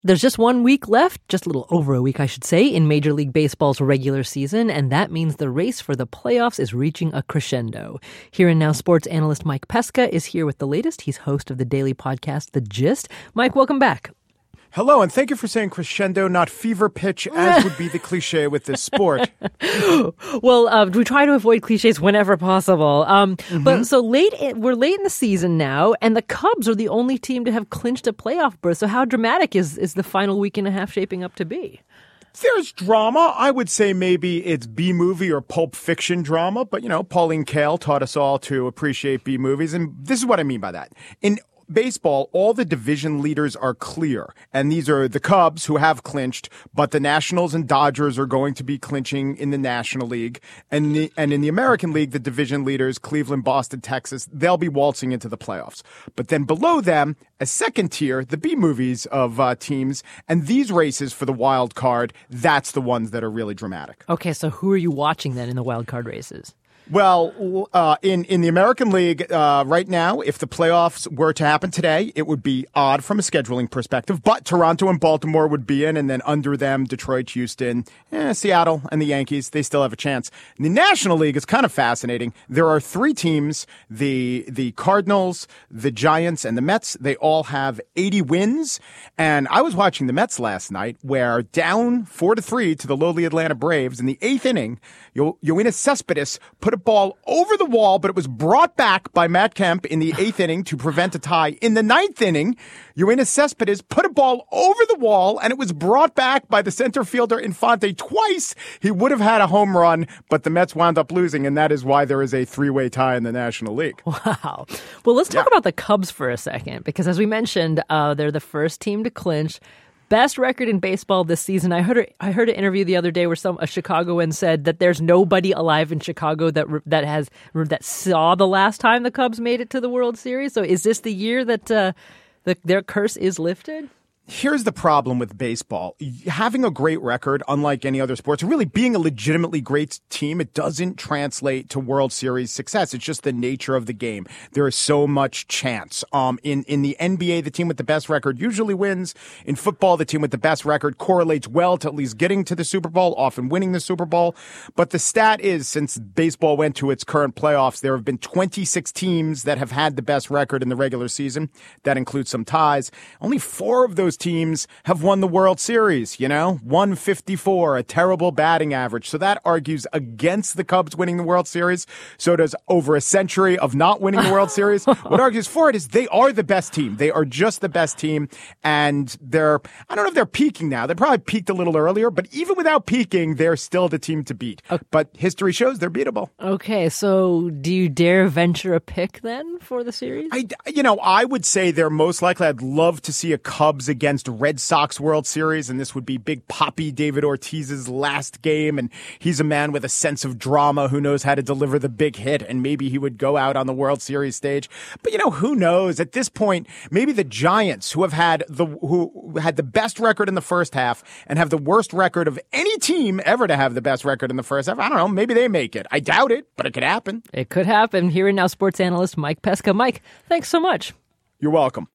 There's just 1 week left, just a little over a week, I should say, in Major League Baseball's regular season, and that means the race for the playoffs is reaching a crescendo. Here and Now sports analyst Mike Pesca is here with the latest. He's host of the daily podcast, The Gist. Mike, welcome back. Hello, and thank you for saying crescendo, not fever pitch, as would be the cliche with this sport. Well, we try to avoid cliches whenever possible. But so we're late in the season now, and the Cubs are the only team to have clinched a playoff berth. So how dramatic is the final week and a half shaping up to be? There's drama. I would say maybe it's B-movie or Pulp Fiction drama, but, Pauline Kael taught us all to appreciate B-movies, and this is what I mean by that. In baseball, all the division leaders are clear, and these are the Cubs who have clinched, but the Nationals and Dodgers are going to be clinching in the National League, and in the American League, the division leaders, Cleveland, Boston, Texas, they'll be waltzing into the playoffs. But then below them, a second tier, the B movies of teams, and these races for the wild card, that's the ones that are really dramatic. Okay, so who are you watching then in the wild card races? Well, in the American League right now, if the playoffs were to happen today, it would be odd from a scheduling perspective. But Toronto and Baltimore would be in, and then under them, Detroit, Houston, Seattle, and the Yankees. They still have a chance. In the National League, it's kind of fascinating. There are three teams: the Cardinals, the Giants, and the Mets. They all have 80 wins. And I was watching the Mets last night, where down 4-3 to the lowly Atlanta Braves in the eighth inning, Yoenis Cespedes put a ball over the wall, but it was brought back by Matt Kemp in the eighth inning to prevent a tie. In the ninth inning, Yoenis Cespedes put a ball over the wall, and it was brought back by the center fielder Infante twice. He would have had a home run, but the Mets wound up losing, and that is why there is a three-way tie in the National League. Wow. Well, let's talk about the Cubs for a second, because as we mentioned, they're the first team to clinch. Best record in baseball this season. I heard an interview the other day where a Chicagoan said that there's nobody alive in Chicago that saw the last time the Cubs made it to the World Series. So is this the year that their curse is lifted? Here's the problem with baseball. Having a great record, unlike any other sports, really being a legitimately great team, it doesn't translate to World Series success. It's just the nature of the game. There is so much chance. In the NBA, the team with the best record usually wins. In football, the team with the best record correlates well to at least getting to the Super Bowl, often winning the Super Bowl. But the stat is, since baseball went to its current playoffs, there have been 26 teams that have had the best record in the regular season. That includes some ties. Only 4 of those teams have won the World Series, 154, a terrible batting average. So that argues against the Cubs winning the World Series. So does over a century of not winning the World Series. What argues for it is they are the best team. They are just the best team. And I don't know if they're peaking now. They probably peaked a little earlier, but even without peaking, they're still the team to beat. Okay. But history shows they're beatable. Okay, so do you dare venture a pick then for the series? I would say they're most likely. I'd love to see a Cubs against Red Sox World Series, and this would be Big Papi David Ortiz's last game, and he's a man with a sense of drama who knows how to deliver the big hit, and maybe he would go out on the World Series stage. But who knows? At this point, maybe the Giants, who had the best record in the first half and have the worst record of any team ever to have the best record in the first half, I don't know, maybe they make it. I doubt it, but it could happen. It could happen. Here and Now sports analyst Mike Pesca. Mike, thanks so much. You're welcome.